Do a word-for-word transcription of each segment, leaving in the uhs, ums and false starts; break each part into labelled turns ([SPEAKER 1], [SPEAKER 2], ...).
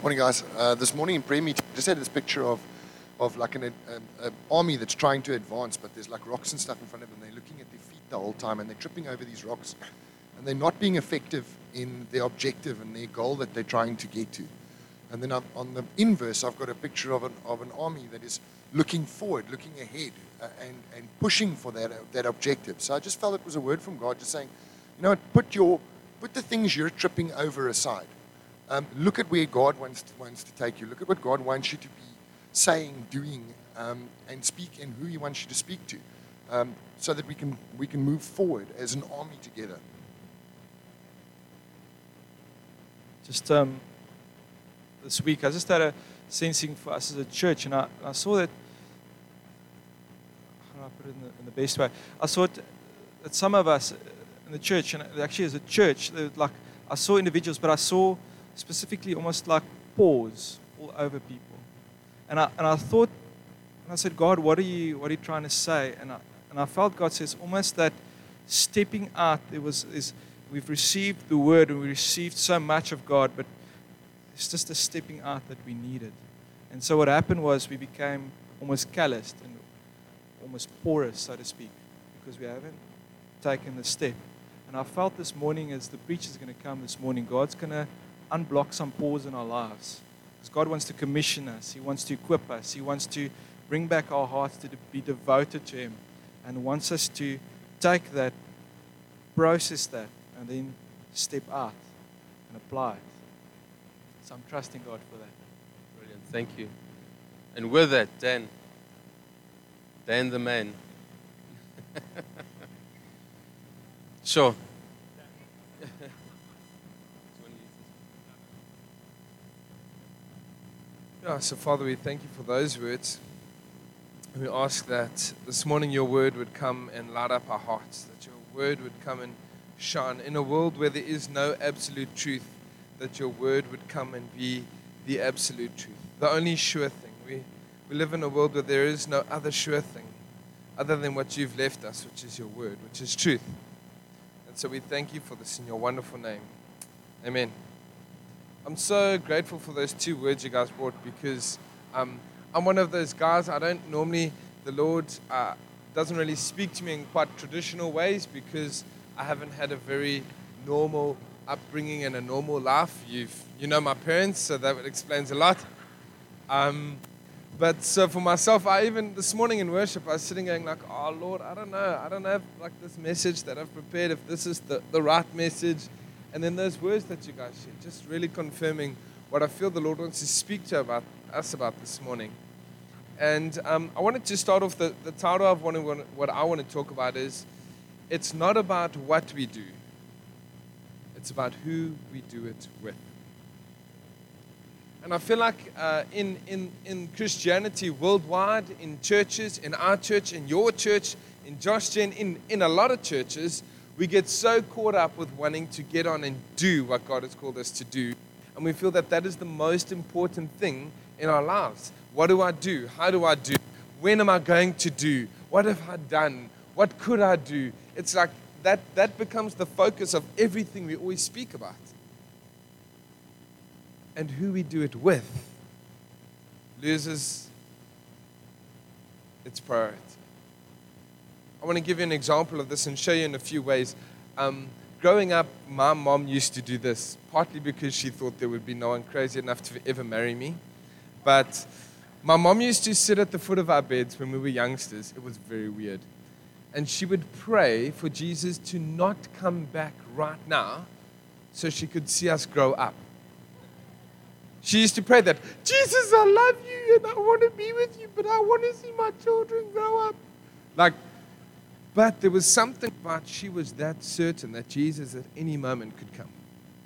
[SPEAKER 1] Morning, guys. Uh, this morning in prayer meeting, I just had this picture of, of like an, an, an army that's trying to advance, but there's like rocks and stuff in front of them. They're looking at their feet the whole time, and they're tripping over these rocks, and they're not being effective in their objective and their goal that they're trying to get to. And then on the inverse, I've got a picture of an of an army that is looking forward, looking ahead, uh, and and pushing for that uh, that objective. So I just felt it was a word from God, just saying, you know, put your put the things you're tripping over aside. Um, look at where God wants to, wants to take you. Look at what God wants you to be saying, doing, um, and speak, and who He wants you to speak to, um, so that we can we can move forward as an army together.
[SPEAKER 2] Just um, this week, I just had a sensing for us as a church, and I, I saw that. How do I put it in the, in the best way? I saw it, that some of us in the church, and actually as a church, like I saw individuals, but I saw specifically almost like pause all over people. And I and I thought, and I said, God, what are you what are you trying to say? And I and I felt God says almost that stepping out, there was is we've received the word and we received so much of God, but it's just a stepping out that we needed. And so what happened was we became almost calloused and almost porous, so to speak, because we haven't taken the step. And I felt this morning, as the preacher's going to come this morning, God's going to unblock some pause in our lives. Because God wants to commission us. He wants to equip us. He wants to bring back our hearts to be devoted to Him, and wants us to take that, process that, and then step out and apply it. So I'm trusting God for that.
[SPEAKER 3] Brilliant. Thank you. And with that, Dan. Dan the man. Sure.
[SPEAKER 4] Yeah, so Father, we thank you for those words. And we ask that this morning your word would come and light up our hearts, that your word would come and shine in a world where there is no absolute truth, that your word would come and be the absolute truth, the only sure thing. We, we live in a world where there is no other sure thing other than what you've left us, which is your word, which is truth. And so we thank you for this in your wonderful name. Amen. I'm so grateful for those two words you guys brought, because um, I'm one of those guys, I don't normally, the Lord uh, doesn't really speak to me in quite traditional ways, because I haven't had a very normal upbringing and a normal life. You've, you know my parents, so that explains a lot. Um, but so for myself, I even, this morning in worship, I was sitting going like, oh Lord, I don't know, I don't have like this message that I've prepared, if this is the, the right message. And then those words that you guys shared, just really confirming what I feel the Lord wants to speak to about us about this morning. And um, I wanted to start off, the, the title of what I, want, what I want to talk about is, it's not about what we do, it's about who we do it with. And I feel like uh, in, in, in Christianity worldwide, in churches, in our church, in your church, in Josh Gen, in, in a lot of churches, we get so caught up with wanting to get on and do what God has called us to do. And we feel that that is the most important thing in our lives. What do I do? How do I do? When am I going to do? What have I done? What could I do? It's like that, that becomes the focus of everything we always speak about. And who we do it with loses its priority. I want to give you an example of this and show you in a few ways. Um, growing up, my mom used to do this, partly because she thought there would be no one crazy enough to ever marry me. But my mom used to sit at the foot of our beds when we were youngsters. It was very weird. And she would pray for Jesus to not come back right now so she could see us grow up. She used to pray that, Jesus, I love you and I want to be with you, but I want to see my children grow up. Like, But there was something about, she was that certain that Jesus at any moment could come.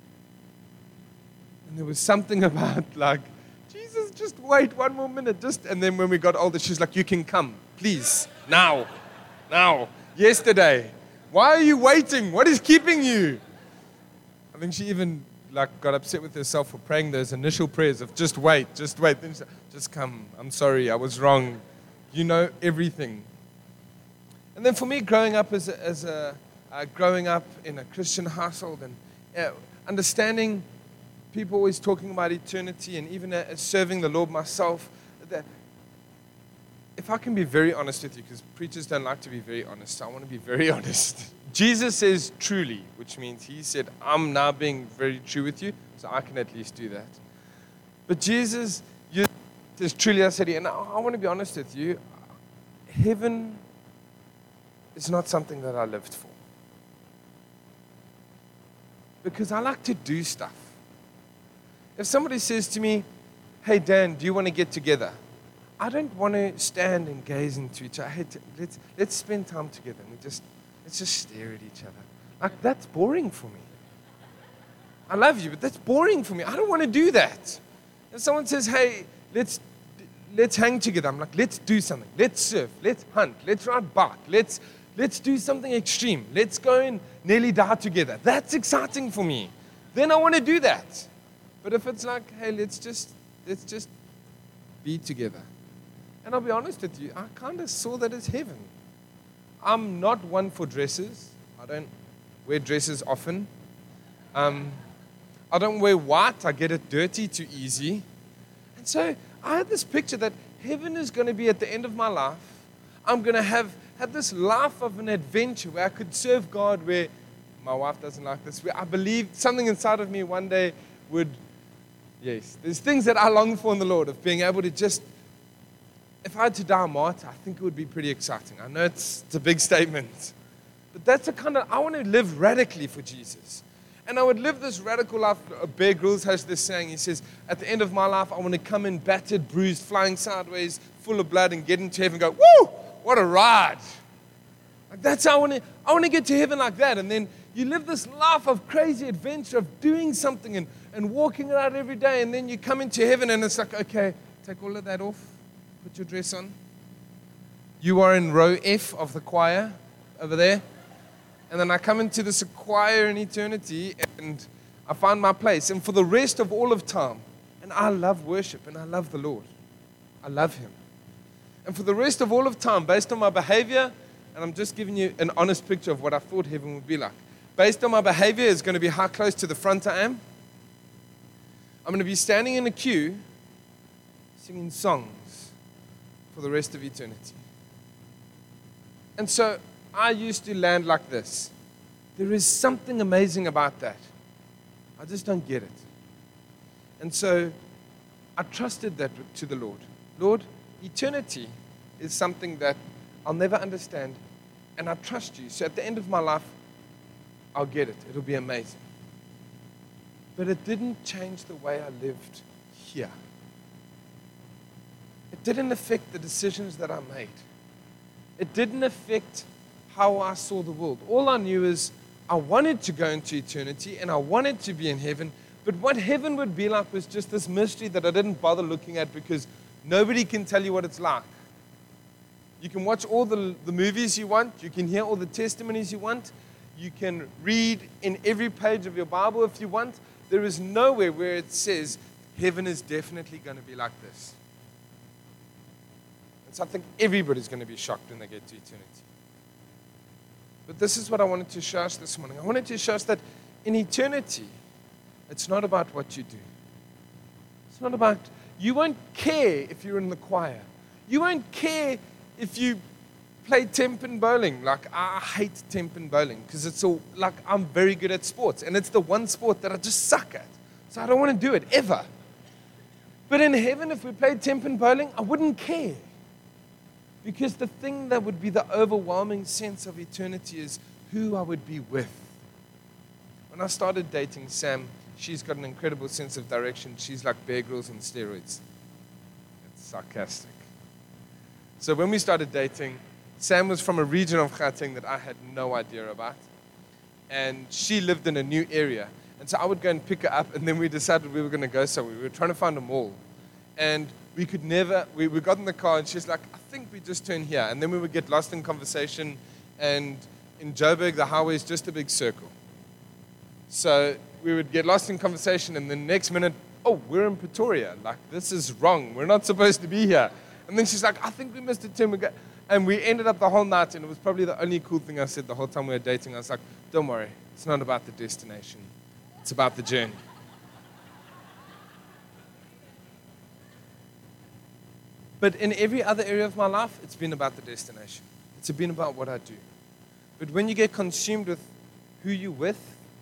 [SPEAKER 4] And there was something about like, Jesus, just wait one more minute. Just And then when we got older, she's like, you can come, please, now, now, yesterday. Why are you waiting? What is keeping you? I think she even like got upset with herself for praying those initial prayers of just wait, just wait. Then she said, just come, I'm sorry, I was wrong. You know everything. And then for me, growing up as a, as a uh, growing up in a Christian household and uh, understanding people always talking about eternity and even uh, serving the Lord myself. That if I can be very honest with you, because preachers don't like to be very honest, so I want to be very honest. Jesus says truly, which means he said, I'm now being very true with you, so I can at least do that. But Jesus you, says truly, I said, and I, I want to be honest with you, heaven is not something that I lived for. Because I like to do stuff. If somebody says to me, hey, Dan, do you want to get together? I don't want to stand and gaze into each other. Hey, t- let's, let's spend time together and we just, let's just stare at each other. Like, that's boring for me. I love you, but that's boring for me. I don't want to do that. If someone says, hey, let's, let's hang together, I'm like, let's do something. Let's surf, let's hunt, let's ride bike, let's, let's do something extreme. Let's go and nearly die together. That's exciting for me. Then I want to do that. But if it's like, hey, let's just, let's just be together. And I'll be honest with you, I kind of saw that as heaven. I'm not one for dresses. I don't wear dresses often. Um, I don't wear white. I get it dirty too easy. And so I had this picture that heaven is going to be at the end of my life. I'm going to have had this life of an adventure where I could serve God, where my wife doesn't like this, where I believe something inside of me one day would, yes, there's things that I long for in the Lord, of being able to just, if I had to die a martyr, I think it would be pretty exciting. I know it's, it's a big statement, but that's the kind of, I want to live radically for Jesus. And I would live this radical life. Bear Grylls has this saying, he says, at the end of my life, I want to come in battered, bruised, flying sideways, full of blood, and get into heaven and go, woo, what a ride. Like, that's how I want to, I want to get to heaven like that. And then you live this life of crazy adventure, of doing something and, and walking it out every day. And then you come into heaven and it's like, okay, take all of that off. Put your dress on. You are in row F of the choir over there. And then I come into this choir in eternity and I find my place. And for the rest of all of time, and I love worship and I love the Lord. I love Him. And for the rest of all of time, based on my behavior, and I'm just giving you an honest picture of what I thought heaven would be like. Based on my behavior, is going to be how close to the front I am. I'm going to be standing in a queue singing songs for the rest of eternity. And so I used to land like this. There is something amazing about that. I just don't get it. And so I trusted that to the Lord. Lord, eternity is something that I'll never understand, and I trust you. So at the end of my life, I'll get it. It'll be amazing. But it didn't change the way I lived here. It didn't affect the decisions that I made. It didn't affect how I saw the world. All I knew is I wanted to go into eternity and I wanted to be in heaven, but what heaven would be like was just this mystery that I didn't bother looking at because nobody can tell you what it's like. You can watch all the, the movies you want. You can hear all the testimonies you want. You can read in every page of your Bible if you want. There is nowhere where it says heaven is definitely going to be like this. And so I think everybody's going to be shocked when they get to eternity. But this is what I wanted to show us this morning. I wanted to show us that in eternity, it's not about what you do. It's not about, you won't care if you're in the choir. You won't care if you play Tempen bowling. Like, I hate Tempen bowling because it's all, like, I'm very good at sports. And it's the one sport that I just suck at. So I don't want to do it, ever. But in heaven, if we played Tempen bowling, I wouldn't care. Because the thing that would be the overwhelming sense of eternity is who I would be with. When I started dating Sam, she's got an incredible sense of direction. She's like Bear Grylls on steroids. It's sarcastic. So when we started dating, Sam was from a region of Gauteng that I had no idea about. And she lived in a new area. And so I would go and pick her up, and then we decided we were going to go somewhere. We were trying to find a mall. And we could never, we, we got in the car, and she's like, I think we just turn here. And then we would get lost in conversation. And in Joburg, the highway is just a big circle. So we would get lost in conversation, and the next minute, oh, we're in Pretoria. Like, this is wrong. We're not supposed to be here. And then she's like, I think we missed a turn. We got, and we ended up the whole night, and it was probably the only cool thing I said the whole time we were dating. I was like, don't worry. It's not about the destination. It's about the journey. But in every other area of my life, it's been about the destination. It's been about what I do. But when you get consumed with who you're with,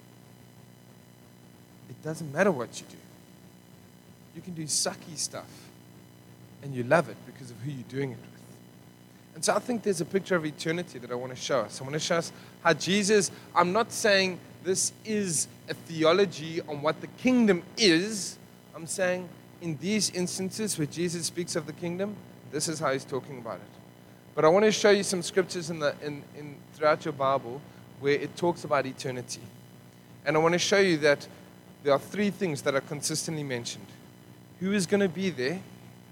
[SPEAKER 4] it doesn't matter what you do. You can do sucky stuff, and you love it because of who you're doing it with. And so I think there's a picture of eternity that I want to show us. I want to show us how Jesus, I'm not saying this is a theology on what the kingdom is. I'm saying in these instances where Jesus speaks of the kingdom, this is how he's talking about it. But I want to show you some scriptures in the in, in throughout your Bible where it talks about eternity. And I want to show you that there are three things that are consistently mentioned. Who is going to be there?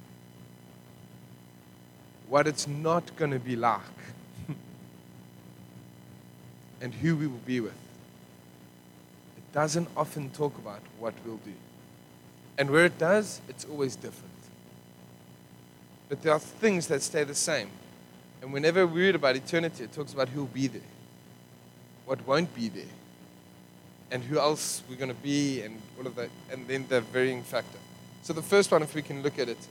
[SPEAKER 4] What it's not going to be like. And who we will be with. It doesn't often talk about what we'll do. And where it does, it's always different. But there are things that stay the same. And whenever we read about eternity, it talks about who will be there, what won't be there, and who else we're going to be, and all of that, and then the varying factor. So the first one, if we can look at it,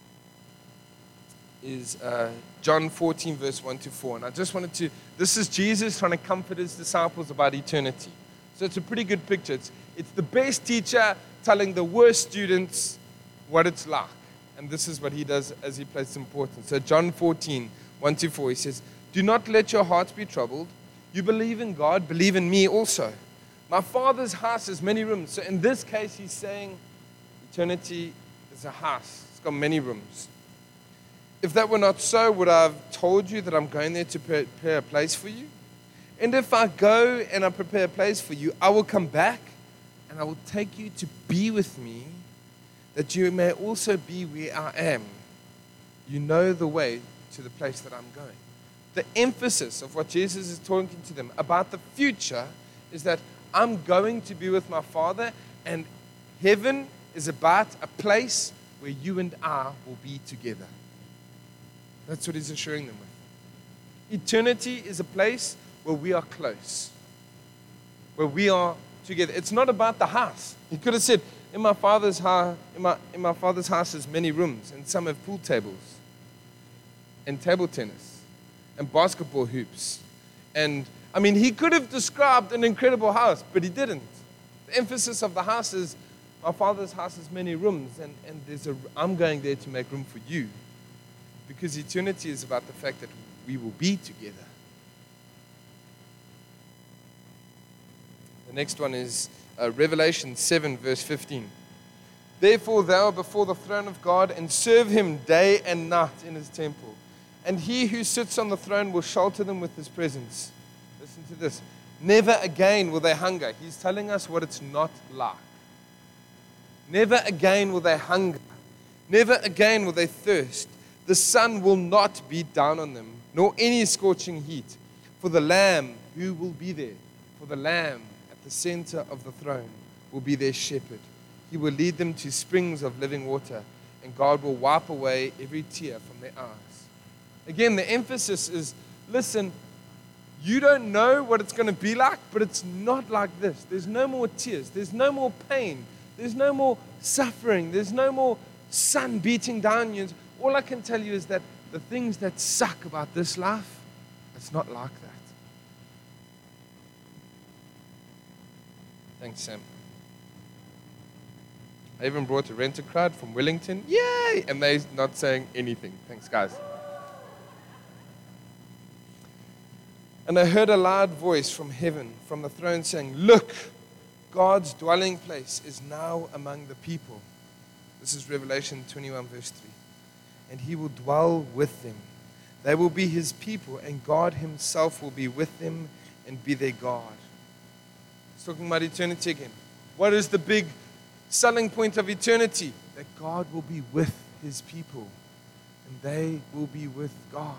[SPEAKER 4] is uh, John fourteen, verse one to four. And I just wanted to, this is Jesus trying to comfort his disciples about eternity. So it's a pretty good picture. It's, it's the best teacher telling the worst students what it's like. And this is what he does as he places importance. So John fourteen, one to four, he says, "Do not let your hearts be troubled. You believe in God, believe in me also. My Father's house has many rooms." So in this case, he's saying eternity is a house. It's got many rooms. "If that were not so, would I have told you that I'm going there to prepare a place for you? And if I go and I prepare a place for you, I will come back and I will take you to be with me, that you may also be where I am. You know the way to the place that I'm going." The emphasis of what Jesus is talking to them about the future is that I'm going to be with my Father, and heaven is about a place where you and I will be together. That's what he's assuring them with. Eternity is a place where we are close, where we are together. It's not about the house. He could have said, in my father's house, in my, in my father's house there's many rooms, and some have pool tables, and table tennis, and basketball hoops. And, I mean, he could have described an incredible house, but he didn't. The emphasis of the house is, my Father's house has many rooms, and, and there's a, I'm going there to make room for you. Because eternity is about the fact that we will be together. The next one is uh, Revelation seven, verse fifteen. "Therefore thou art before the throne of God, and serve him day and night in his temple. And he who sits on the throne will shelter them with his presence." Listen to this. "Never again will they hunger." He's telling us what it's not like. Never again will they hunger. Never again will they thirst. The sun will not beat down on them, nor any scorching heat. For the Lamb who will be there, for the Lamb at the center of the throne will be their shepherd. He will lead them to springs of living water, and God will wipe away every tear from their eyes. Again, the emphasis is, listen, you don't know what it's going to be like, but it's not like this. There's no more tears. There's no more pain. There's no more suffering. There's no more sun beating down you. All I can tell you is that the things that suck about this life, it's not like that. Thanks, Sam. I even brought a rent-a-crowd from Wellington. Yay! And they're not saying anything. Thanks, guys. "And I heard a loud voice from heaven, from the throne, saying, 'Look, God's dwelling place is now among the people.'" This is Revelation twenty-one, verse three. "And he will dwell with them. They will be his people, and God himself will be with them and be their God." It's talking about eternity again. What is the big selling point of eternity? That God will be with his people, and they will be with God.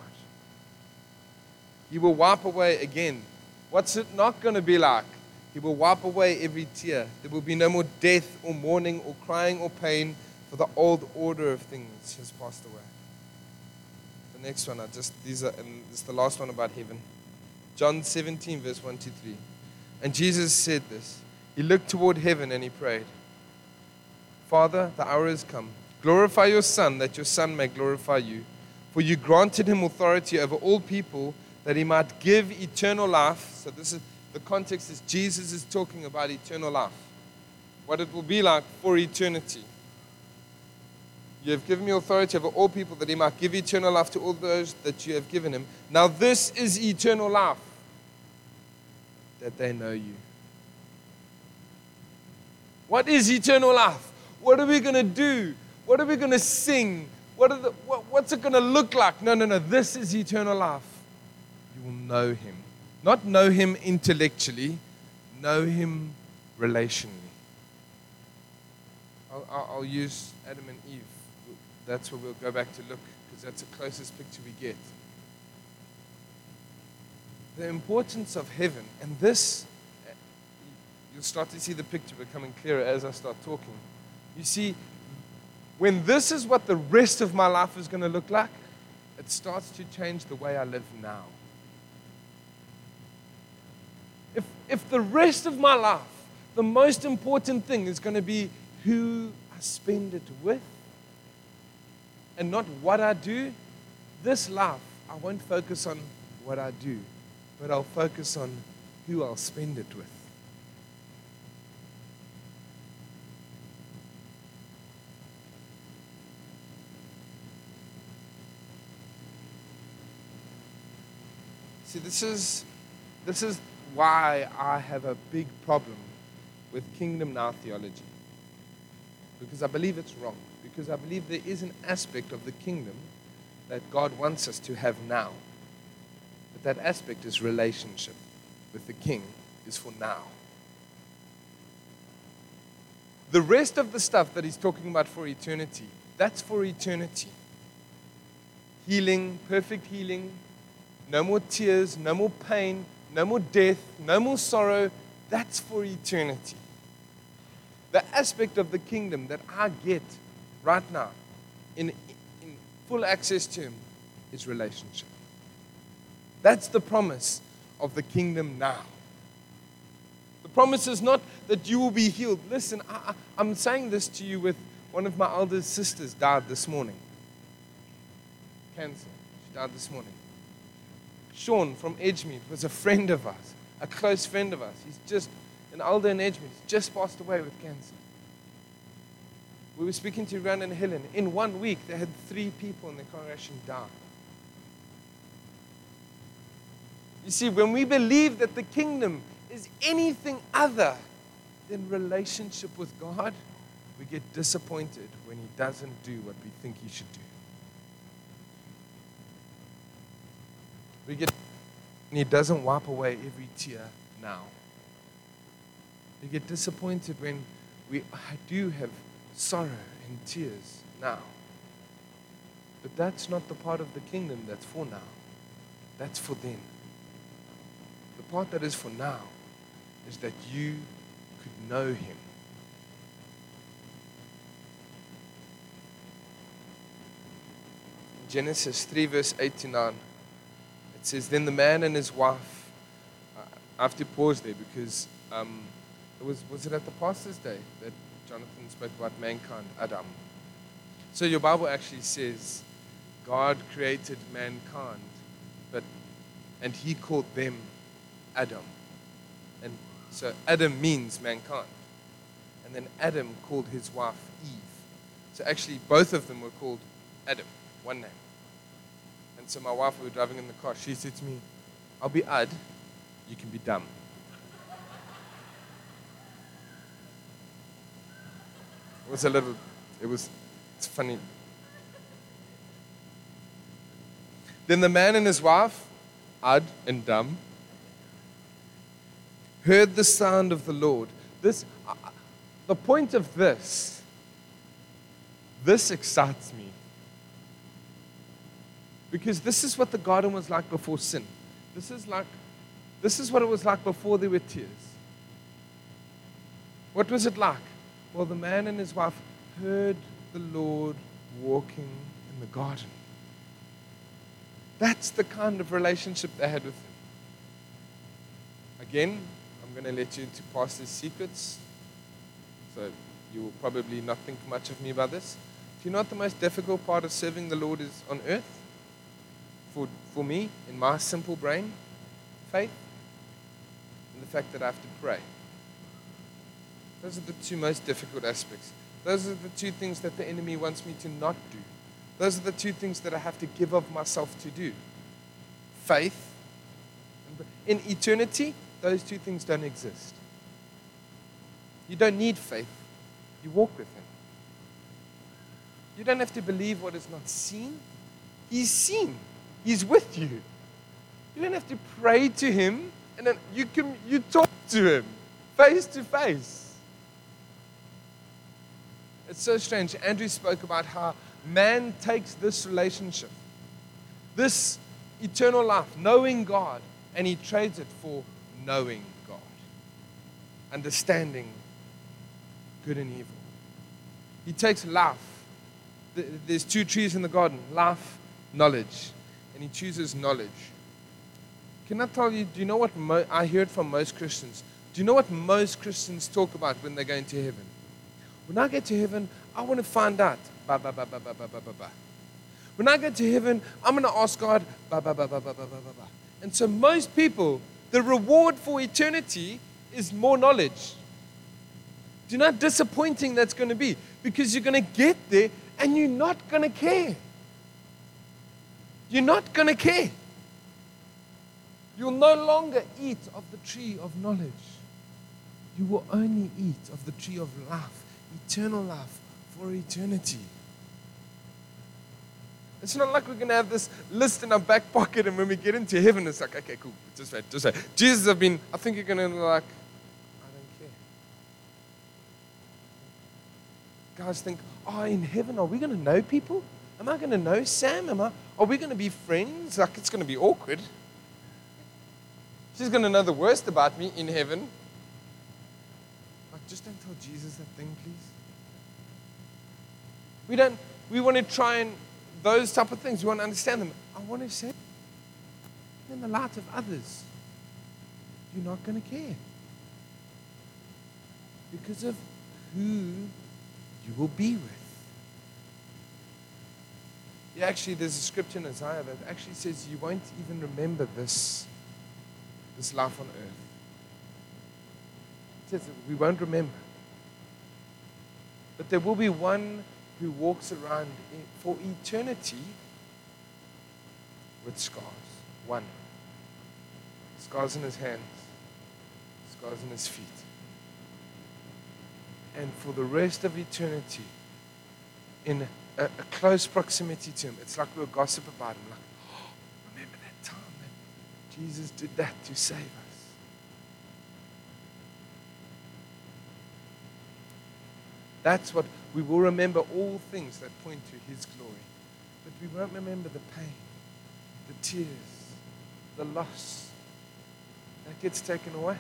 [SPEAKER 4] He will wipe away again. What's it not going to be like? He will wipe away every tear. There will be no more death or mourning or crying or pain, for the old order of things has passed away. The next one, I just these are, and this is the last one about heaven. John seventeen, verse one to three. "And Jesus said this. He looked toward heaven and he prayed, 'Father, the hour has come. Glorify your Son, that your Son may glorify you. For you granted him authority over all people, that he might give eternal life. So this is the context is Jesus is talking about eternal life. What it will be like for eternity. You have given me authority over all people, that he might give eternal life to all those that you have given him. Now this is eternal life, that they know you. What is eternal life? What are we going to do? What are we going to sing? What are the, what, what's it going to look like? No, no, no. This is eternal life. You will know him. Not know him intellectually, know him relationally. I'll, I'll, I'll use Adam and Eve. That's where we'll go back to look, because that's the closest picture we get. The importance of heaven, and this, you'll start to see the picture becoming clearer as I start talking. You see, when this is what the rest of my life is going to look like, it starts to change the way I live now. If, if the rest of my life, the most important thing is going to be who I spend it with and not what I do, this life, I won't focus on what I do, but I'll focus on who I'll spend it with. See, this is, this is why I have a big problem with Kingdom Now theology. Because I believe it's wrong. Because I believe there is an aspect of the kingdom that God wants us to have now. But that aspect is relationship with the King is for now. The rest of the stuff that he's talking about for eternity, that's for eternity. Healing, perfect healing, no more tears, no more pain, no more death, no more sorrow. That's for eternity. The aspect of the kingdom that I get right now in, in full access to him is relationship. That's the promise of the kingdom now. The promise is not that you will be healed. Listen, I, I, I'm saying this to you with one of my elder sisters died this morning. Cancer. She died this morning. Sean from Edgemead was a friend of ours, a close friend of ours. He's just an elder in Edgemead. He's just passed away with cancer. We were speaking to Rand and Helen. In one week, they had three people in the congregation die. You see, when we believe that the kingdom is anything other than relationship with God, we get disappointed when he doesn't do what we think he should do. We get, and he doesn't wipe away every tear now. We get disappointed when we do have sorrow and tears now. But that's not the part of the kingdom that's for now. That's for then. The part that is for now is that you could know him. Genesis three, verse eight to nine. It says, then the man and his wife, uh, I have to pause there because um, it was, was it at the pastor's day that Jonathan spoke about mankind, Adam. So your Bible actually says God created mankind, but and he called them Adam. And so Adam means mankind. And then Adam called his wife Eve. So actually both of them were called Adam, one name. And so my wife, we were driving in the car, she said to me, I'll be Ad, you can be dumb. It was a little, it was, it's funny. Then the man and his wife, Ad and dumb, heard the sound of the Lord. This, uh, the point of this, this excites me. Because this is what the garden was like before sin. This is like, this is what it was like before there were tears. What was it like? Well, the man and his wife heard the Lord walking in the garden. That's the kind of relationship they had with him. Again, I'm going to let you into pastor's secrets. So you will probably not think much of me about this. Do you know what the most difficult part of serving the Lord is on earth? For, for me, in my simple brain, faith and the fact that I have to pray. Those are the two most difficult aspects. Those are the two things that the enemy wants me to not do. Those are the two things that I have to give of myself to do. Faith. In eternity, those two things don't exist. You don't need faith. You walk with Him. You don't have to believe what is not seen. He's seen. He's with you. You don't have to pray to Him, and then you can you talk to Him face to face. It's so strange. Andrew spoke about how man takes this relationship, this eternal life, knowing God, and he trades it for knowing God, understanding good and evil. He takes life. There's two trees in the garden, life, knowledge, and he chooses knowledge. Can I tell you, do you know what mo- I heard from most Christians? Do you know what most Christians talk about when they're going to heaven? When I get to heaven, I want to find out. Ba, ba, ba, ba, ba, ba, ba, ba, ba. When I get to heaven, I'm going to ask God. Ba, ba, ba, ba, ba, ba, ba, ba, ba. And so most people, the reward for eternity is more knowledge. Do you know how disappointing that's going to be? Because you're going to get there and you're not going to care. You're not going to care. You'll no longer eat of the tree of knowledge. You will only eat of the tree of life, eternal life for eternity. It's not like we're going to have this list in our back pocket and when we get into heaven, it's like, okay, cool, just wait, just wait. Jesus have been, I think you're going to be like, I don't care. Guys think, oh, in heaven, are we going to know people? Am I going to know Sam? Am I, are we going to be friends? Like, it's going to be awkward. She's going to know the worst about me in heaven. Like, just don't tell Jesus that thing, please. We don't, we want to try and, those type of things, we want to understand them. I want to say, in the light of others, you're not going to care. Because of who you will be with. Yeah, actually, there's a scripture in Isaiah that actually says you won't even remember this, this life on earth. It says we won't remember. But there will be one who walks around for eternity with scars. One. Scars in his hands. Scars in his feet. And for the rest of eternity, in a, a close proximity to him, it's like we'll gossip about him. Like, oh, remember that time that Jesus did that to save us. That's what we will remember, all things that point to His glory. But we won't remember the pain, the tears, the loss. That gets taken away.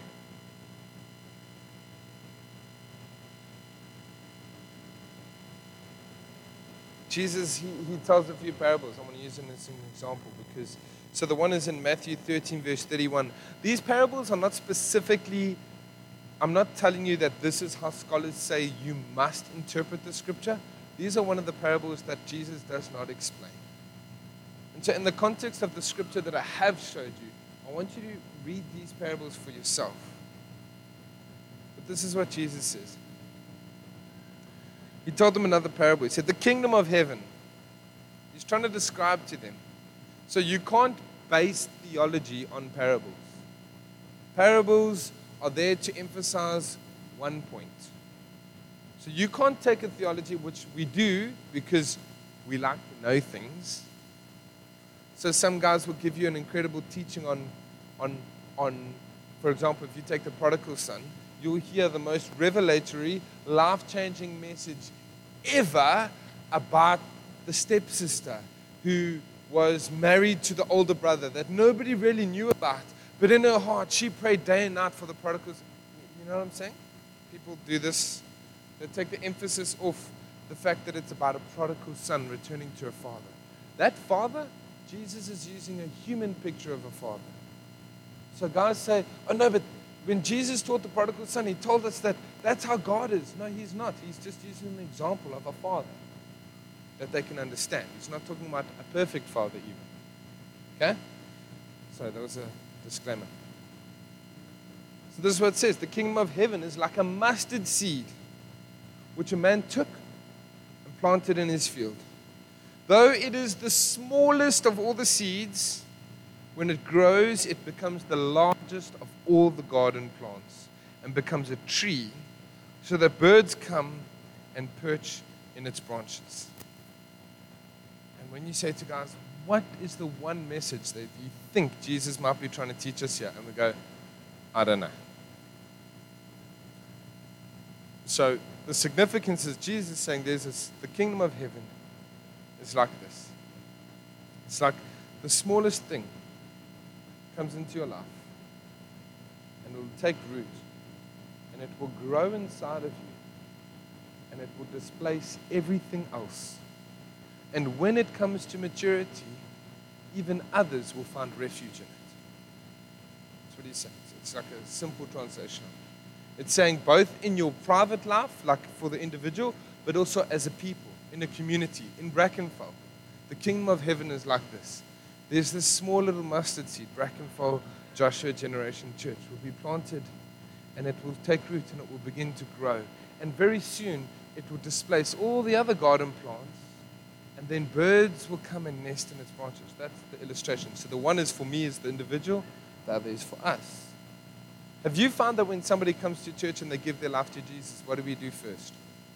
[SPEAKER 4] Jesus, he, he tells a few parables. I want to use them as an example because, so the one is in Matthew thirteen, verse thirty-one. These parables are not specifically, I'm not telling you that this is how scholars say you must interpret the scripture. These are one of the parables that Jesus does not explain. And so in the context of the scripture that I have showed you, I want you to read these parables for yourself. But this is what Jesus says. He told them another parable. He said, the kingdom of heaven. He's trying to describe to them. So you can't base theology on parables. Parables are there to emphasize one point. So you can't take a theology, which we do because we like to know things. So some guys will give you an incredible teaching on, on, on, for example, if you take the prodigal son, you'll hear the most revelatory, life-changing message ever about the stepsister who was married to the older brother that nobody really knew about. But in her heart, she prayed day and night for the prodigals. You know what I'm saying? People do this. They take the emphasis off the fact that it's about a prodigal son returning to a father. That father, Jesus is using a human picture of a father. So guys say, oh no, but when Jesus taught the prodigal son, He told us that that's how God is. No, He's not. He's just using an example of a father. that they can understand. He's not talking about a perfect father even. Okay? So that was a disclaimer. So this is what it says. The kingdom of heaven is like a mustard seed, which a man took and planted in his field. Though it is the smallest of all the seeds, when it grows, it becomes the largest of all the garden plants and becomes a tree, so that birds come and perch in its branches. And when you say to guys, what is the one message that you think Jesus might be trying to teach us here? And we go, I don't know. So the significance is Jesus saying there's this, the kingdom of heaven is like this. It's like the smallest thing comes into your life, and it will take root, and it will grow inside of you, and it will displace everything else. And when it comes to maturity, even others will find refuge in it. That's what he's saying. So it's like a simple translation. It's saying both in your private life, like for the individual, but also as a people, in a community, in Brackenfell. The kingdom of heaven is like this. There's this small little mustard seed, Brackenfell Joshua Generation Church, will be planted, and it will take root, and it will begin to grow. And very soon, it will displace all the other garden plants, and then birds will come and nest in its branches. That's the illustration. So the one is for me as the individual, the other is for us. Have you found that when somebody comes to church and they give their life to Jesus, what do we do first?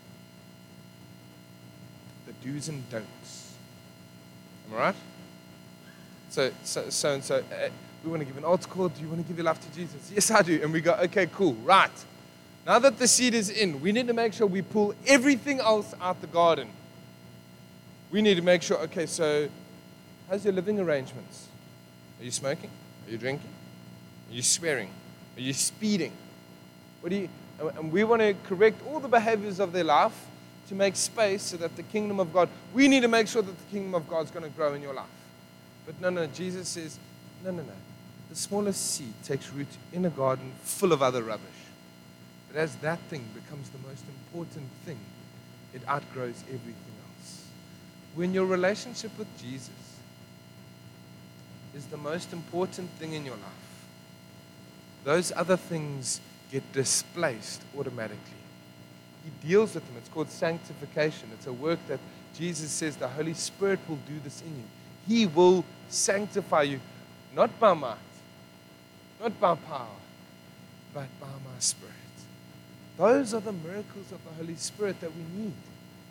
[SPEAKER 4] The do's and don'ts. Am I right? So, so, so and so, uh, we want to give an altar call. Do you want to give your life to Jesus? Yes, I do. And we go, okay, cool, right. Now that the seed is in, we need to make sure we pull everything else out the garden. We need to make sure, okay, so how's your living arrangements? Are you smoking? Are you drinking? Are you swearing? Are you speeding? What do you, and we want to correct all the behaviors of their life to make space so that the kingdom of God, we need to make sure that the kingdom of God is going to grow in your life. But no, no, Jesus says, no, no, no. The smallest seed takes root in a garden full of other rubbish. But as that thing becomes the most important thing, it outgrows everything else. When your relationship with Jesus is the most important thing in your life, those other things get displaced automatically. He deals with them. It's called sanctification. It's a work that Jesus says the Holy Spirit will do this in you. He will sanctify you, not by might, not by power, but by my Spirit. Those are the miracles of the Holy Spirit that we need.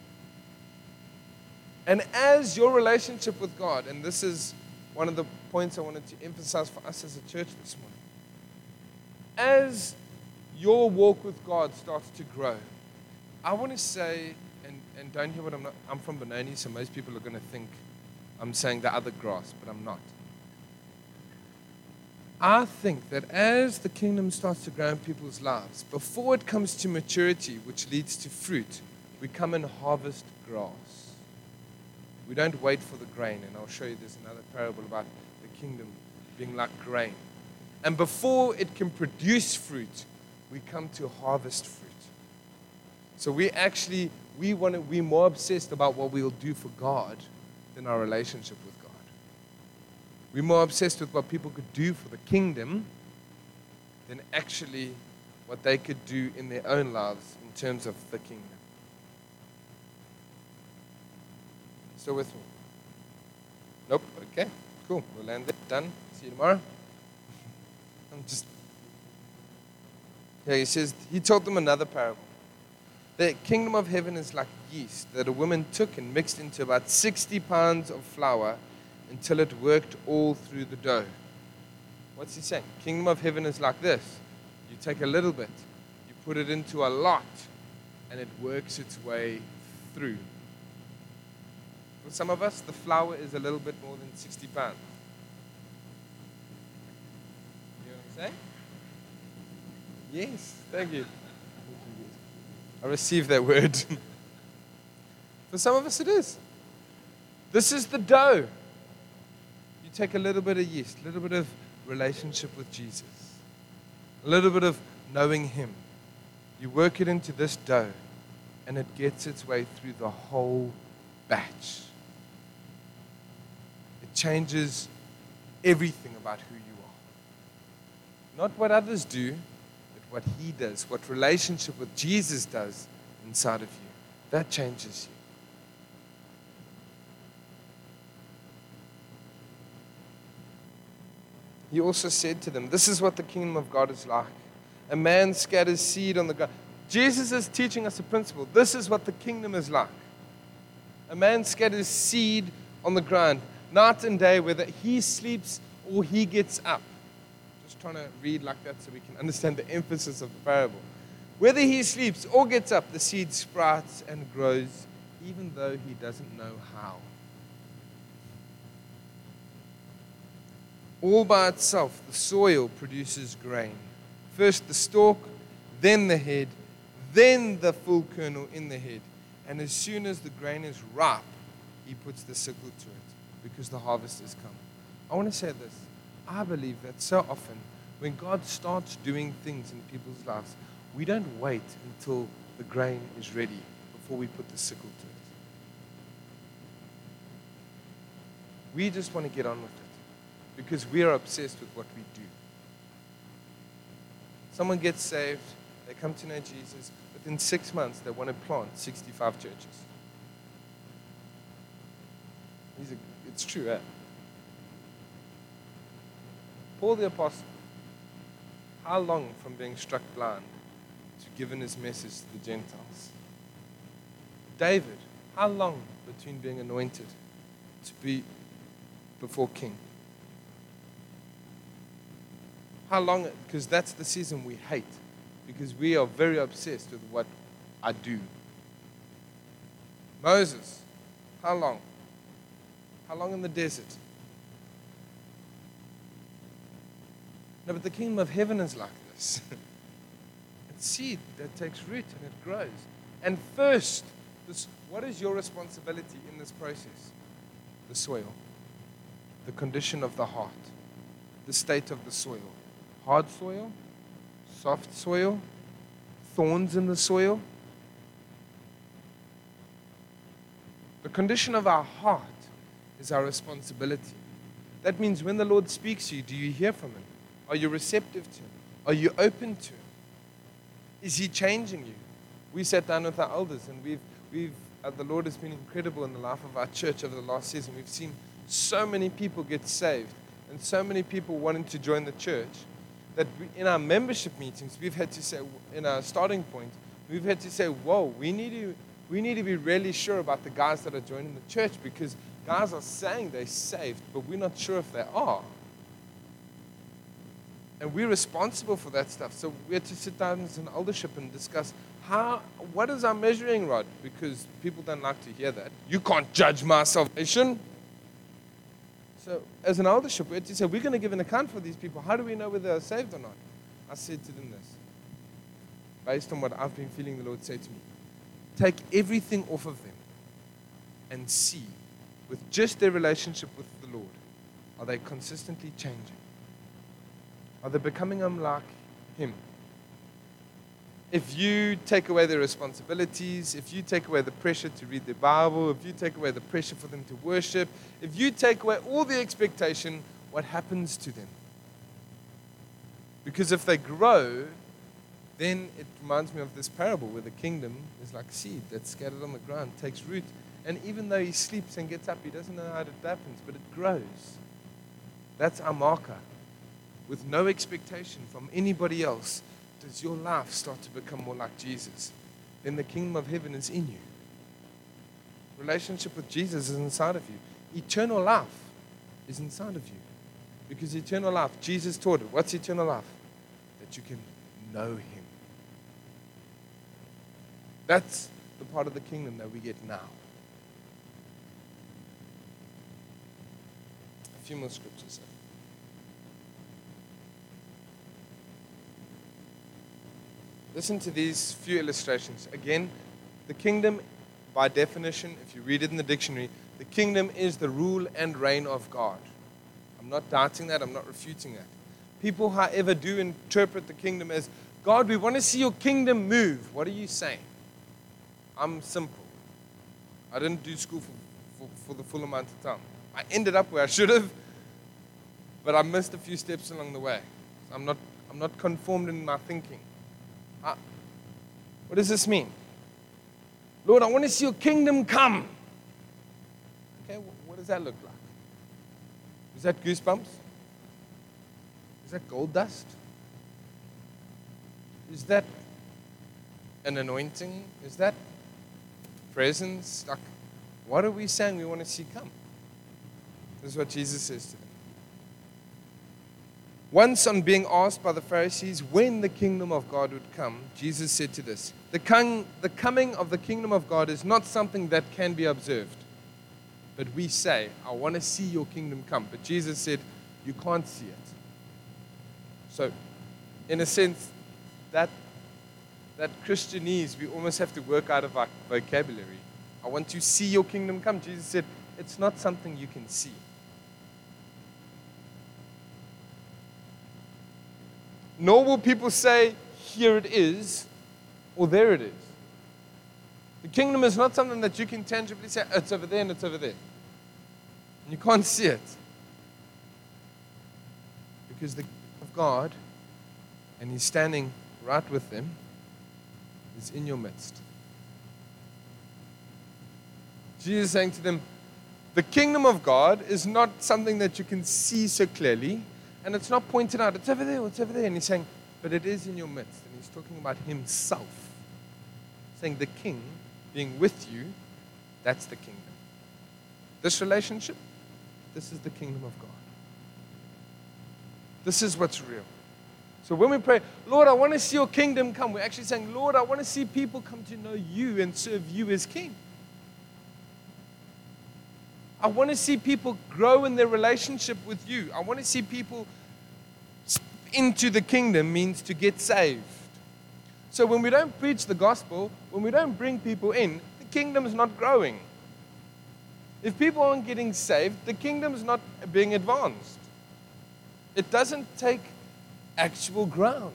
[SPEAKER 4] And as your relationship with God, and this is one of the points I wanted to emphasize for us as a church this morning, as your walk with God starts to grow, I want to say, and, and don't hear what I'm not, I'm from Benoni, so most people are going to think I'm saying the other grass, but I'm not. I think that as the kingdom starts to grow in people's lives, before it comes to maturity, which leads to fruit, we come and harvest grass. We don't wait for the grain, and I'll show you there's another parable about the kingdom being like grain. And before it can produce fruit, we come to harvest fruit. So we actually, we want to, we're more obsessed about what we'll do for God than our relationship with God. We're more obsessed with what people could do for the kingdom than actually what they could do in their own lives in terms of the kingdom. Still with me? Nope. Okay. Cool. We'll land there. Done. See you tomorrow. I'm just. Yeah, he says, he told them another parable. The kingdom of heaven is like yeast that a woman took and mixed into about sixty pounds of flour until it worked all through the dough. What's he saying? Kingdom of heaven is like this. You take a little bit, you put it into a lot, and it works its way through. For some of us, the flour is a little bit more than sixty pounds. You know what I'm saying? Yes, thank you. I received that word. For some of us, it is. This is the dough. You take a little bit of yeast, a little bit of relationship with Jesus, a little bit of knowing Him. You work it into this dough, and it gets its way through the whole batch. It changes everything about who you are. Not what others do, but what He does, what relationship with Jesus does inside of you. That changes you. He also said to them, this is what the kingdom of God is like. A man scatters seed on the ground. Jesus is teaching us a principle. This is what the kingdom is like. A man scatters seed on the ground, night and day, whether he sleeps or he gets up. Just trying to read like that so we can understand the emphasis of the parable. Whether he sleeps or gets up, the seed sprouts and grows, even though he doesn't know how. All by itself, the soil produces grain. First the stalk, then the head, then the full kernel in the head. And as soon as the grain is ripe, he puts the sickle to it, because the harvest is come. I want to say this. I believe that so often, when God starts doing things in people's lives, we don't wait until the grain is ready before we put the sickle to it. We just want to get on with it, because we are obsessed with what we do. Someone gets saved, they come to know Jesus, within six months they want to plant sixty-five churches. These are, it's true, eh? Paul the Apostle, how long from being struck blind to giving his message to the Gentiles? David, how long between being anointed to be before king? How long? Because that's the season we hate. Because we are very obsessed with what I do. Moses, how long? How long in the desert? No, but the kingdom of heaven is like this. It's seed that takes root and it grows. And first, this, what is your responsibility in this process? The soil, the condition of the heart, the state of the soil. Hard soil, soft soil, thorns in the soil. The condition of our heart is our responsibility. That means when the Lord speaks to you, do you hear from Him? Are you receptive to Him? Are you open to Him? Is He changing you? We sat down with our elders, and we've, we've uh, the Lord has been incredible in the life of our church over the last season. We've seen so many people get saved, and so many people wanting to join the church, that we, in our membership meetings, we've had to say, in our starting point, we've had to say, whoa, we need to, we need to be really sure about the guys that are joining the church, because guys are saying they're saved, but we're not sure if they are. And we're responsible for that stuff. So we had to sit down as an eldership and discuss, how, what is our measuring rod? Because people don't like to hear that. You can't judge my salvation. So as an eldership, we had to say, we're going to give an account for these people. How do we know whether they're saved or not? I said to them this, based on what I've been feeling the Lord say to me. Take everything off of them and see, with just their relationship with the Lord, are they consistently changing? Are they becoming like Him? If you take away their responsibilities, if you take away the pressure to read the Bible, if you take away the pressure for them to worship, if you take away all the expectation, what happens to them? Because if they grow, then it reminds me of this parable where the kingdom is like seed that's scattered on the ground, takes root. And even though he sleeps and gets up, he doesn't know how it happens, but it grows. That's our marker. With no expectation from anybody else, does your life start to become more like Jesus? Then the kingdom of heaven is in you. Relationship with Jesus is inside of you. Eternal life is inside of you. Because eternal life, Jesus taught it. What's eternal life? That you can know Him. That's the part of the kingdom that we get now. A few more scriptures. Listen to these few illustrations. Again, the kingdom, by definition, if you read it in the dictionary, the kingdom is the rule and reign of God. I'm not doubting that. I'm not refuting that. People, however, do interpret the kingdom as, God, we want to see your kingdom move. What are you saying? I'm simple. I didn't do school for, for, for the full amount of time. I ended up where I should have, but I missed a few steps along the way. I'm not, I'm not conformed in my thinking. I, what does this mean? Lord, I want to see your kingdom come. Okay, what does that look like? Is that goosebumps? Is that gold dust? Is that an anointing? Is that presence? Like, what are we saying we want to see come? This is what Jesus says to them. Once, on being asked by the Pharisees when the kingdom of God would come, Jesus said to this, the, com- the coming of the kingdom of God is not something that can be observed. But we say, I want to see your kingdom come. But Jesus said, you can't see it. So, in a sense, that, that Christianese, we almost have to work out of our vocabulary. I want to see your kingdom come. Jesus said, it's not something you can see. Nor will people say, here it is, or there it is. The kingdom is not something that you can tangibly say, it's over there and it's over there. And you can't see it. Because the kingdom of God, and He's standing right with them, is in your midst. Jesus is saying to them, the kingdom of God is not something that you can see so clearly, and it's not pointed out, it's over there, it's over there. And He's saying, but it is in your midst. And He's talking about Himself. Saying the King being with you, that's the kingdom. This relationship, this is the kingdom of God. This is what's real. So when we pray, Lord, I want to see your kingdom come, we're actually saying, Lord, I want to see people come to know you and serve you as King. I want to see people grow in their relationship with you. I want to see people step into the kingdom means to get saved. So when we don't preach the gospel, when we don't bring people in, the kingdom is not growing. If people aren't getting saved, the kingdom is not being advanced. It doesn't take actual ground.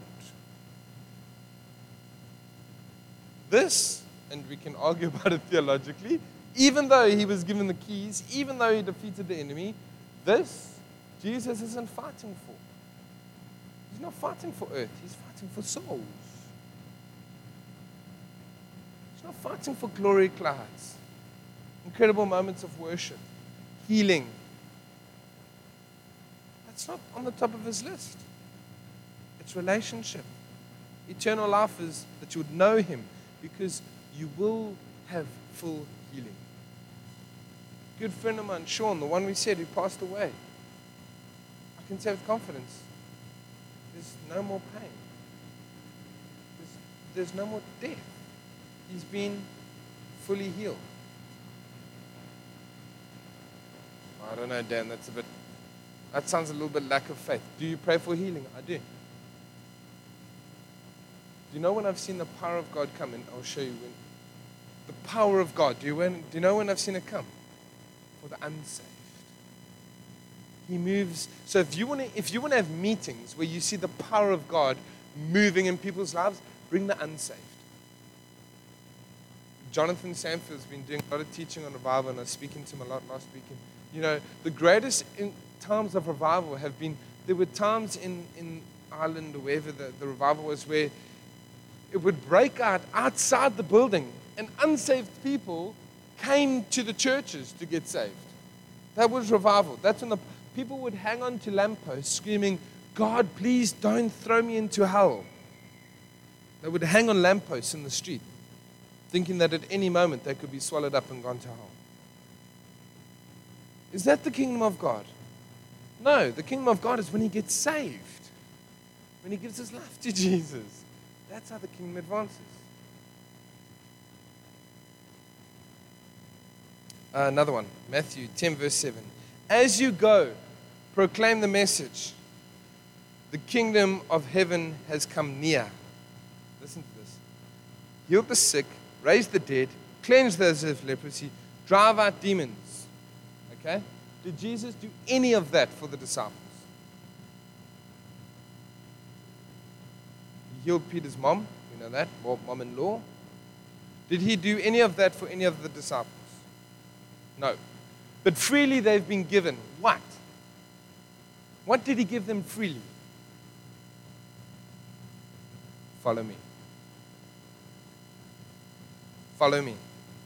[SPEAKER 4] This, and we can argue about it theologically, even though he was given the keys, even though he defeated the enemy, this, Jesus isn't fighting for. He's not fighting for earth. He's fighting for souls. He's not fighting for glory clouds, incredible moments of worship, healing. That's not on the top of his list. It's relationship. Eternal life is that you would know him, because you will have full healing. Good friend of mine, Sean, the one we said who passed away, I can say with confidence, there's no more pain. There's, there's no more death. He's been fully healed. I don't know, Dan, that's a bit, that sounds a little bit lack of faith. Do you pray for healing? I do. Do you know when I've seen the power of God come? And I'll show you when. The power of God. Do you, when, do you know when I've seen it come? For the unsaved. He moves. So if you want to, if you want to have meetings where you see the power of God moving in people's lives, bring the unsaved. Jonathan Sanford's been doing a lot of teaching on revival, and I was speaking to him a lot last week. And, you know, the greatest in times of revival have been, there were times in, in Ireland or wherever the, the revival was where it would break out outside the building, and unsaved people came to the churches to get saved. That was revival. That's when the people would hang on to lampposts screaming, God, please don't throw me into hell. They would hang on lampposts in the street, thinking that at any moment they could be swallowed up and gone to hell. Is that the kingdom of God? No, the kingdom of God is when he gets saved, when he gives his life to Jesus. That's how the kingdom advances. Uh, another one, Matthew ten, verse seven. As you go, proclaim the message. The kingdom of heaven has come near. Listen to this. Heal the sick, raise the dead, cleanse those of leprosy, drive out demons. Okay? Did Jesus do any of that for the disciples? He healed Peter's mom. We know that. Mom-in-law. Did he do any of that for any of the disciples? No. But freely they've been given what? What did he give them freely? Follow me. Follow me.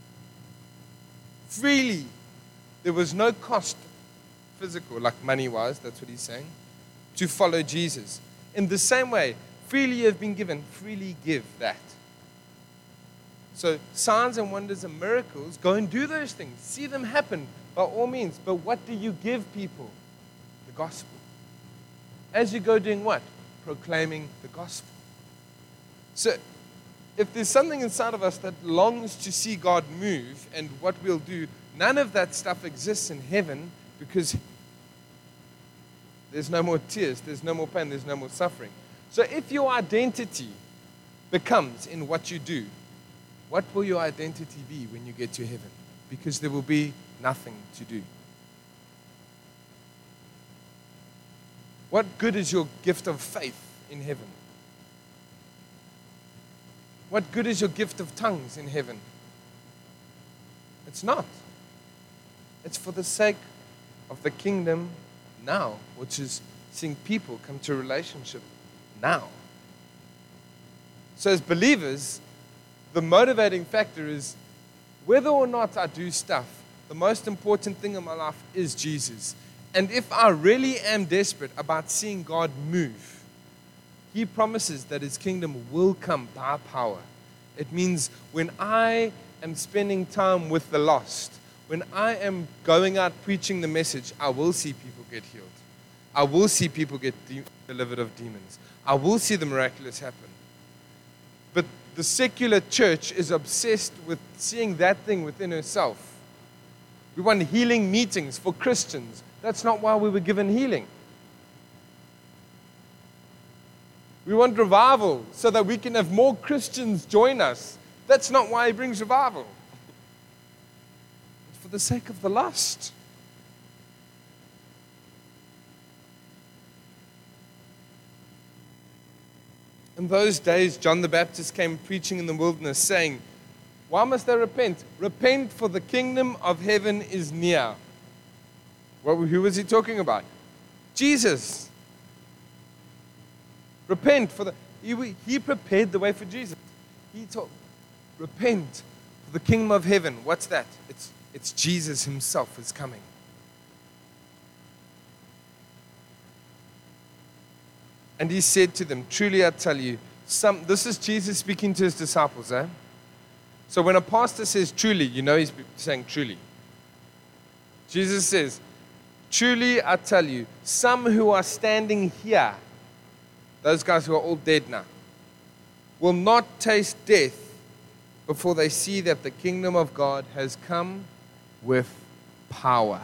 [SPEAKER 4] Freely. There was no cost, physical, like money-wise, that's what he's saying, to follow Jesus. In the same way, freely you have been given, freely give that. So signs and wonders and miracles, go and do those things. See them happen by all means. But what do you give people? The gospel. As you go doing what? Proclaiming the gospel. So if there's something inside of us that longs to see God move and what we'll do, none of that stuff exists in heaven because there's no more tears, there's no more pain, there's no more suffering. So if your identity becomes in what you do, what will your identity be when you get to heaven? Because there will be nothing to do. What good is your gift of faith in heaven? What good is your gift of tongues in heaven? It's not. It's for the sake of the kingdom now, which is seeing people come to a relationship now. So as believers, the motivating factor is whether or not I do stuff, the most important thing in my life is Jesus. And if I really am desperate about seeing God move, He promises that His kingdom will come by power. It means when I am spending time with the lost, when I am going out preaching the message, I will see people get healed. I will see people get de- delivered of demons. I will see the miraculous happen. But the secular church is obsessed with seeing that thing within herself. We want healing meetings for Christians. That's not why we were given healing. We want revival so that we can have more Christians join us. That's not why He brings revival. It's for the sake of the lost. In those days, John the Baptist came preaching in the wilderness, saying, why must they repent? Repent, for the kingdom of heaven is near. What, who was he talking about? Jesus. Repent, for the he, he prepared the way for Jesus. He told, repent, for the kingdom of heaven. What's that? It's, it's Jesus Himself is coming. And He said to them, truly I tell you, some, this is Jesus speaking to His disciples. Eh? So when a pastor says truly, you know he's saying truly. Jesus says, truly I tell you, some who are standing here, those guys who are all dead now, will not taste death before they see that the kingdom of God has come with power.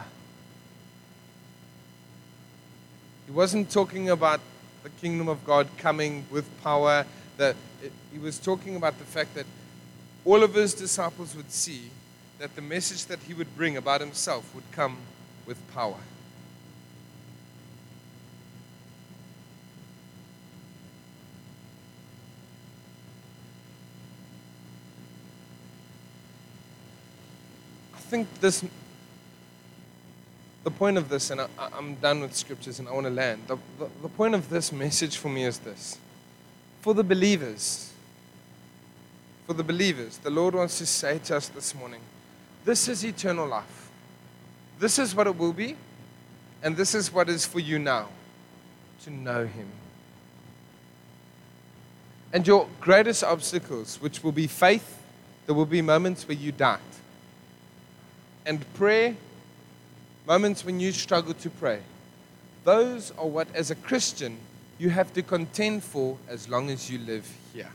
[SPEAKER 4] He wasn't talking about the kingdom of God coming with power. That it, he was talking about the fact that all of His disciples would see that the message that He would bring about Himself would come with power. I think this, the point of this, and I, I'm done with scriptures and I want to land. The, the, the point of this message for me is this. For the believers, for the believers, the Lord wants to say to us this morning, this is eternal life. This is what it will be, and this is what is for you now, to know Him. And your greatest obstacles, which will be faith, there will be moments where you doubt. And prayer, moments when you struggle to pray. Those are what, as a Christian, you have to contend for as long as you live here.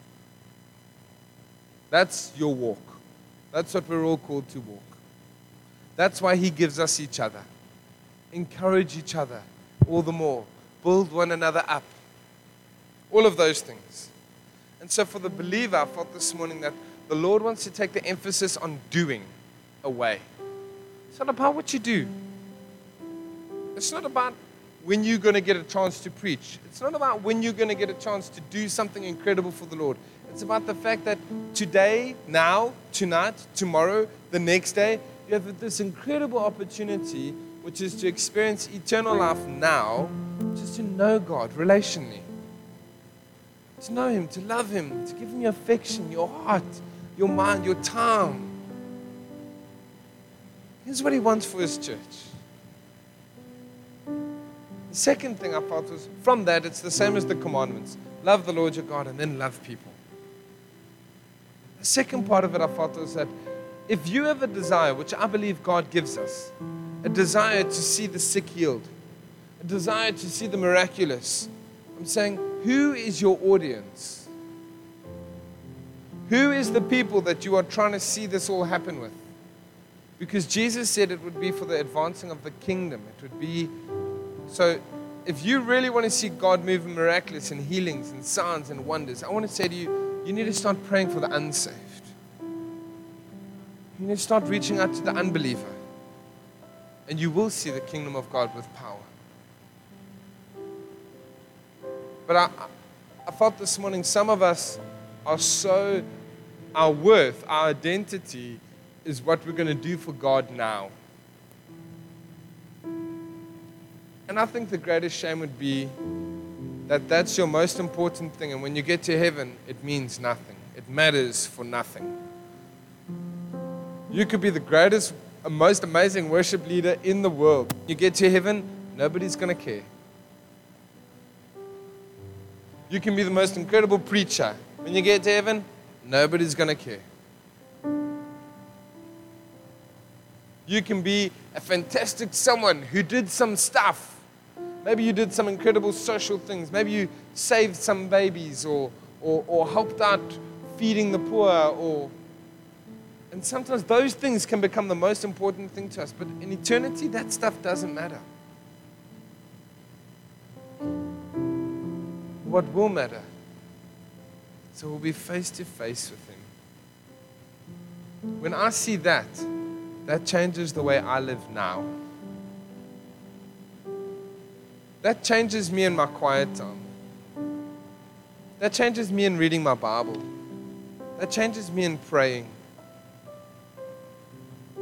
[SPEAKER 4] That's your walk. That's what we're all called to walk. That's why He gives us each other. Encourage each other all the more. Build one another up. All of those things. And so for the believer, I felt this morning that the Lord wants to take the emphasis on doing away. It's not about what you do. It's not about when you're going to get a chance to preach. It's not about when you're going to get a chance to do something incredible for the Lord. It's about the fact that today, now, tonight, tomorrow, the next day, you have this incredible opportunity, which is to experience eternal life now, just to know God relationally. To know Him, to love Him, to give Him your affection, your heart, your mind, your time. Here's what He wants for His church. The second thing I felt was, from that, it's the same as the commandments. Love the Lord your God and then love people. The second part of it I felt was that if you have a desire, which I believe God gives us, a desire to see the sick healed, a desire to see the miraculous, I'm saying, who is your audience? Who is the people that you are trying to see this all happen with? Because Jesus said it would be for the advancing of the kingdom. It would be, so if you really want to see God move in miraculous and healings and signs and wonders, I want to say to you, you need to start praying for the unsaved. You need to start reaching out to the unbeliever. And you will see the kingdom of God with power. But I, I felt this morning, some of us are so, our worth, our identity is what we're going to do for God now. And I think the greatest shame would be that that's your most important thing. And when you get to heaven, it means nothing. It matters for nothing. You could be the greatest, most amazing worship leader in the world. You get to heaven, nobody's going to care. You can be the most incredible preacher. When you get to heaven, nobody's going to care. You can be a fantastic someone who did some stuff. Maybe you did some incredible social things. Maybe you saved some babies or, or, or helped out feeding the poor. Or, and sometimes those things can become the most important thing to us. But in eternity, that stuff doesn't matter. What will matter? So we'll be face to face with Him. When I see that, that changes the way I live now. That changes me in my quiet time. That changes me in reading my Bible. That changes me in praying. I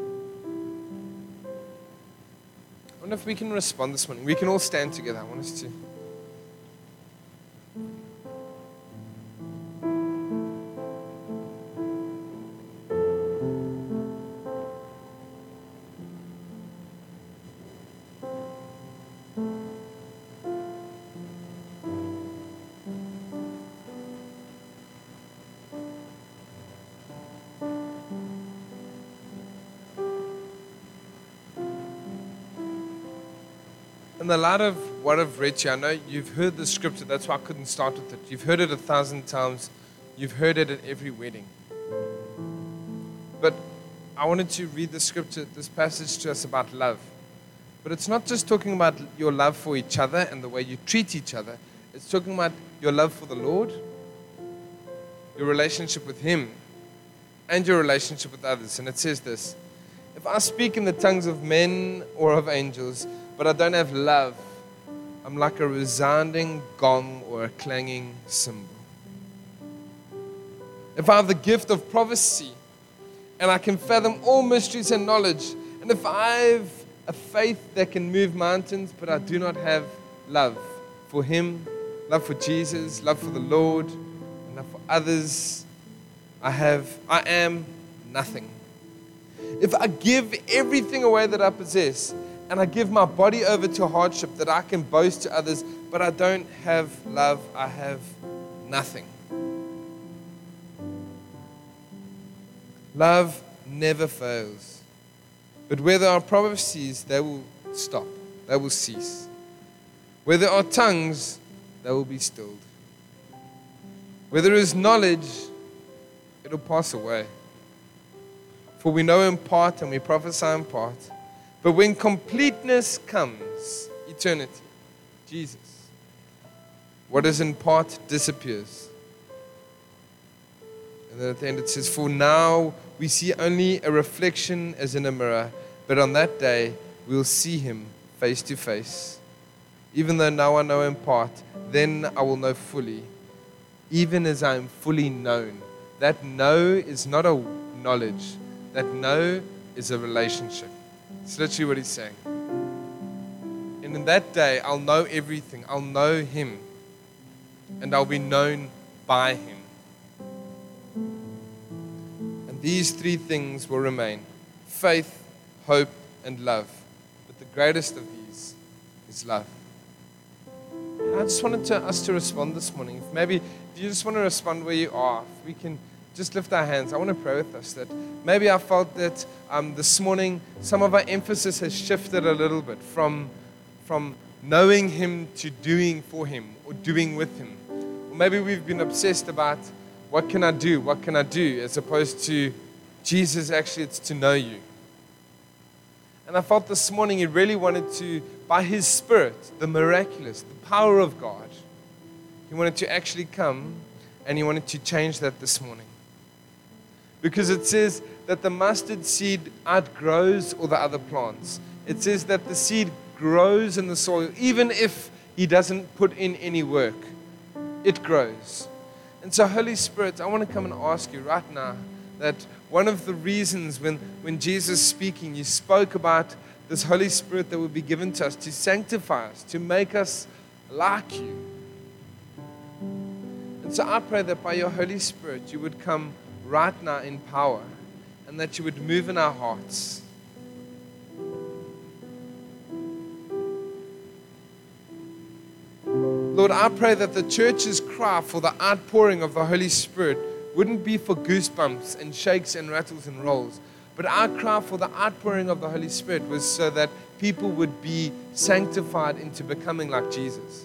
[SPEAKER 4] wonder if we can respond this morning. We can all stand together. I want us to. In the light of what I've read here, I know you've heard the scripture, that's why I couldn't start with it. You've heard it a thousand times. You've heard it at every wedding. But I wanted to read the scripture, this passage to us about love. But it's not just talking about your love for each other and the way you treat each other. It's talking about your love for the Lord, your relationship with Him, and your relationship with others. And it says this: if I speak in the tongues of men or of angels, but I don't have love, I'm like a resounding gong or a clanging cymbal. If I have the gift of prophecy and I can fathom all mysteries and knowledge, and if I have a faith that can move mountains, but I do not have love for Him, love for Jesus, love for the Lord, and love for others, I have, I am nothing. If I give everything away that I possess, and I give my body over to hardship that I can boast to others, but I don't have love, I have nothing. Love never fails. But where there are prophecies, they will stop. They will cease. Where there are tongues, they will be stilled. Where there is knowledge, it'll pass away. For we know in part and we prophesy in part. But when completeness comes, eternity, Jesus, what is in part disappears. And then at the end it says, for now we see only a reflection as in a mirror, but on that day we'll see Him face to face. Even though now I know in part, then I will know fully, even as I am fully known. That know is not a knowledge. That know is a relationship. It's literally what he's saying. And in that day, I'll know everything. I'll know him. And I'll be known by him. And these three things will remain: faith, hope, and love. But the greatest of these is love. And I just wanted to, us to respond this morning. If maybe if you just want to respond where you are, if we can just lift our hands. I want to pray with us that maybe I felt that um, this morning some of our emphasis has shifted a little bit from, from knowing him to doing for him or doing with him. Or maybe we've been obsessed about what can I do, what can I do, as opposed to Jesus, actually it's to know you. And I felt this morning he really wanted to, by his Spirit, the miraculous, the power of God, he wanted to actually come and he wanted to change that this morning. Because it says that the mustard seed outgrows all the other plants. It says that the seed grows in the soil, even if he doesn't put in any work. It grows. And so, Holy Spirit, I want to come and ask you right now that one of the reasons when, when Jesus is speaking, you spoke about this Holy Spirit that will be given to us to sanctify us, to make us like you. And so I pray that by your Holy Spirit, you would come right now in power, and that you would move in our hearts. Lord, I pray that the church's cry for the outpouring of the Holy Spirit wouldn't be for goosebumps and shakes and rattles and rolls, but our cry for the outpouring of the Holy Spirit was so that people would be sanctified into becoming like Jesus.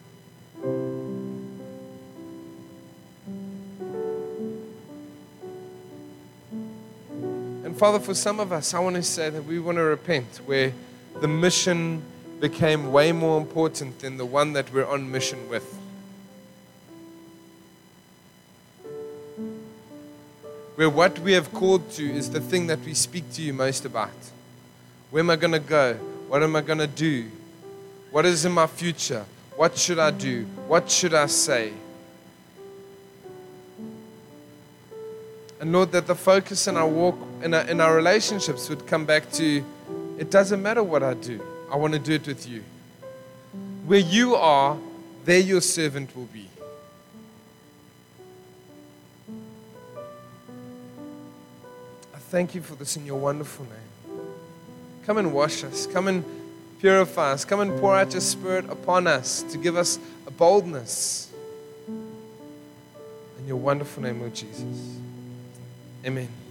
[SPEAKER 4] And Father, for some of us, I want to say that we want to repent where the mission became way more important than the one that we're on mission with. Where what we have called to is the thing that we speak to you most about. Where am I going to go? What am I going to do? What is in my future? What should I do? What should I say? And Lord, that the focus in our walk, in our, in our relationships would come back to, it doesn't matter what I do. I want to do it with you. Where you are, there your servant will be. I thank you for this in your wonderful name. Come and wash us. Come and purify us. Come and pour out your Spirit upon us to give us a boldness. In your wonderful name, Lord Jesus. Amen.